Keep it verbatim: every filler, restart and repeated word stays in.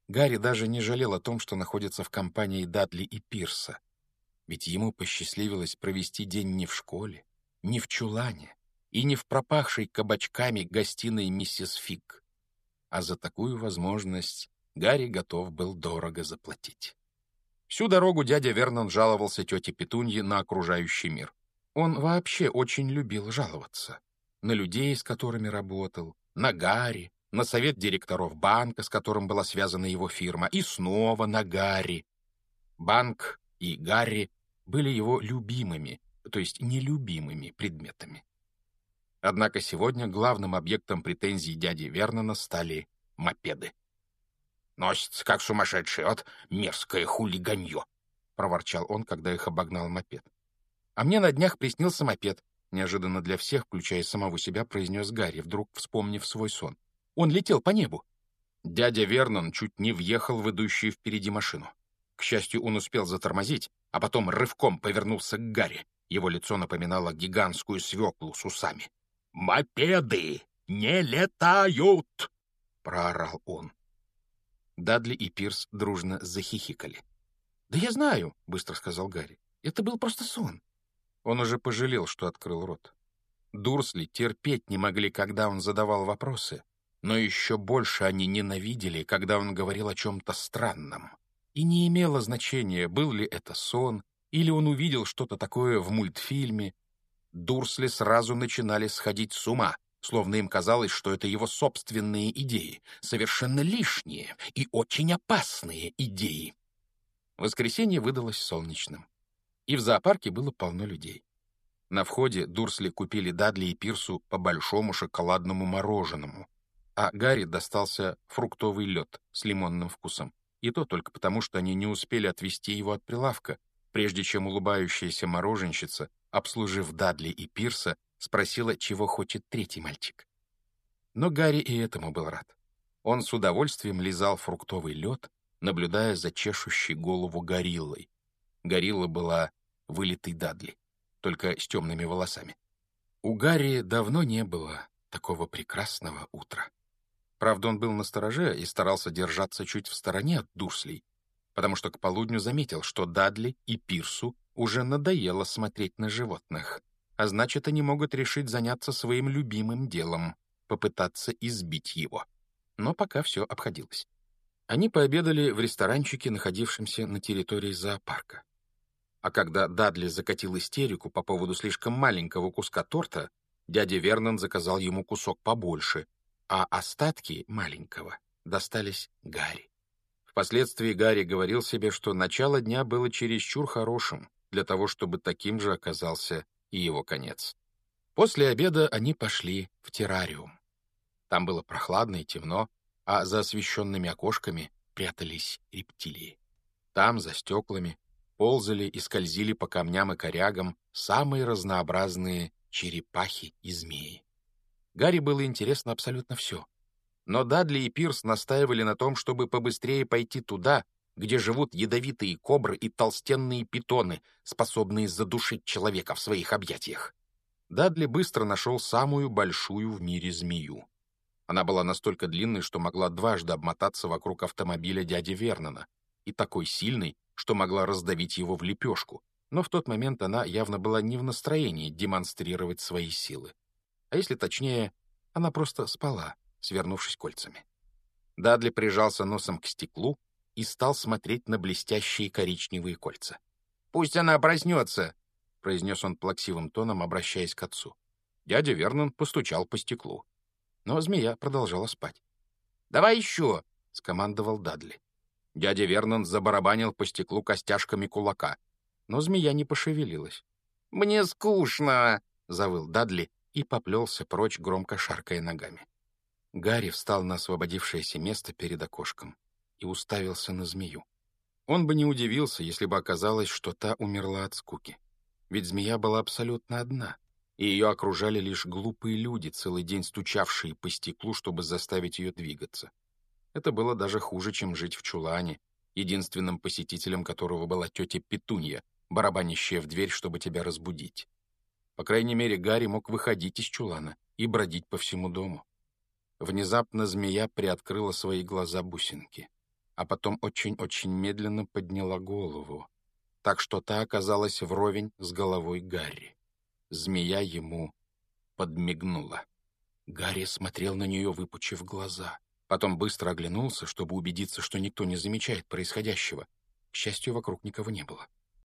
Гарри даже не жалел о том, что находится в компании Дадли и Пирса, ведь ему посчастливилось провести день не в школе, не в чулане и не в пропахшей кабачками гостиной миссис Фиг. А за такую возможность Гарри готов был дорого заплатить. Всю дорогу дядя Вернон жаловался тете Петунье на окружающий мир. Он вообще очень любил жаловаться. На людей, с которыми работал, на Гарри, на совет директоров банка, с которым была связана его фирма, и снова на Гарри. Банк и Гарри были его любимыми, то есть нелюбимыми предметами. Однако сегодня главным объектом претензий дяди Вернона стали мопеды. «Носится, как сумасшедший, вот мерзкое хулиганье!» — проворчал он, когда их обогнал мопед. «А мне на днях приснился мопед», — неожиданно для всех, включая самого себя, произнес Гарри, вдруг вспомнив свой сон. «Он летел по небу». Дядя Вернон чуть не въехал в идущую впереди машину. К счастью, он успел затормозить, а потом рывком повернулся к Гарри. Его лицо напоминало гигантскую свеклу с усами. «Мопеды не летают!» — проорал он. Дадли и Пирс дружно захихикали. «Да я знаю», — быстро сказал Гарри. «Это был просто сон». Он уже пожалел, что открыл рот. Дурсли терпеть не могли, когда он задавал вопросы, но еще больше они ненавидели, когда он говорил о чем-то странном. И не имело значения, был ли это сон, или он увидел что-то такое в мультфильме. Дурсли сразу начинали сходить с ума, словно им казалось, что это его собственные идеи, совершенно лишние и очень опасные идеи. Воскресенье выдалось солнечным, и в зоопарке было полно людей. На входе Дурсли купили Дадли и Пирсу по большому шоколадному мороженому, а Гарри достался фруктовый лед с лимонным вкусом, и то только потому, что они не успели отвезти его от прилавка, прежде чем улыбающаяся мороженщица, обслужив Дадли и Пирса, спросила, чего хочет третий мальчик. Но Гарри и этому был рад. Он с удовольствием лизал фруктовый лед, наблюдая за чешущей голову гориллой. Горилла была вылитый Дадли, только с темными волосами. У Гарри давно не было такого прекрасного утра. Правда, он был настороже и старался держаться чуть в стороне от Дурслей, потому что к полудню заметил, что Дадли и Пирсу уже надоело смотреть на животных, а значит, они могут решить заняться своим любимым делом — попытаться избить его. Но пока все обходилось. Они пообедали в ресторанчике, находившемся на территории зоопарка. А когда Дадли закатил истерику по поводу слишком маленького куска торта, дядя Вернон заказал ему кусок побольше, а остатки маленького достались Гарри. Впоследствии Гарри говорил себе, что начало дня было чересчур хорошим для того, чтобы таким же оказался и его конец. После обеда они пошли в террариум. Там было прохладно и темно, а за освещенными окошками прятались рептилии. Там, за стеклами, ползали и скользили по камням и корягам самые разнообразные черепахи и змеи. Гарри было интересно абсолютно все. Но Дадли и Пирс настаивали на том, чтобы побыстрее пойти туда, где живут ядовитые кобры и толстенные питоны, способные задушить человека в своих объятиях. Дадли быстро нашел самую большую в мире змею. Она была настолько длинной, что могла дважды обмотаться вокруг автомобиля дяди Вернона, и такой сильной, что могла раздавить его в лепешку, но в тот момент она явно была не в настроении демонстрировать свои силы. А если точнее, она просто спала, свернувшись кольцами. Дадли прижался носом к стеклу и стал смотреть на блестящие коричневые кольца. «Пусть она проснется!» — произнес он плаксивым тоном, обращаясь к отцу. Дядя Вернон постучал по стеклу. Но змея продолжала спать. «Давай еще!» — скомандовал Дадли. Дядя Вернон забарабанил по стеклу костяшками кулака, но змея не пошевелилась. «Мне скучно!» — завыл Дадли и поплелся прочь, громко шаркая ногами. Гарри встал на освободившееся место перед окошком и уставился на змею. Он бы не удивился, если бы оказалось, что та умерла от скуки. Ведь змея была абсолютно одна, и ее окружали лишь глупые люди, целый день стучавшие по стеклу, чтобы заставить ее двигаться. Это было даже хуже, чем жить в чулане, единственным посетителем которого была тетя Петунья, барабанящая в дверь, чтобы тебя разбудить. По крайней мере, Гарри мог выходить из чулана и бродить по всему дому. Внезапно змея приоткрыла свои глаза-бусинки. а потом очень-очень медленно подняла голову, так что та оказалась вровень с головой Гарри. Змея ему подмигнула. Гарри смотрел на нее, выпучив глаза. Потом быстро оглянулся, чтобы убедиться, что никто не замечает происходящего. К счастью, вокруг никого не было.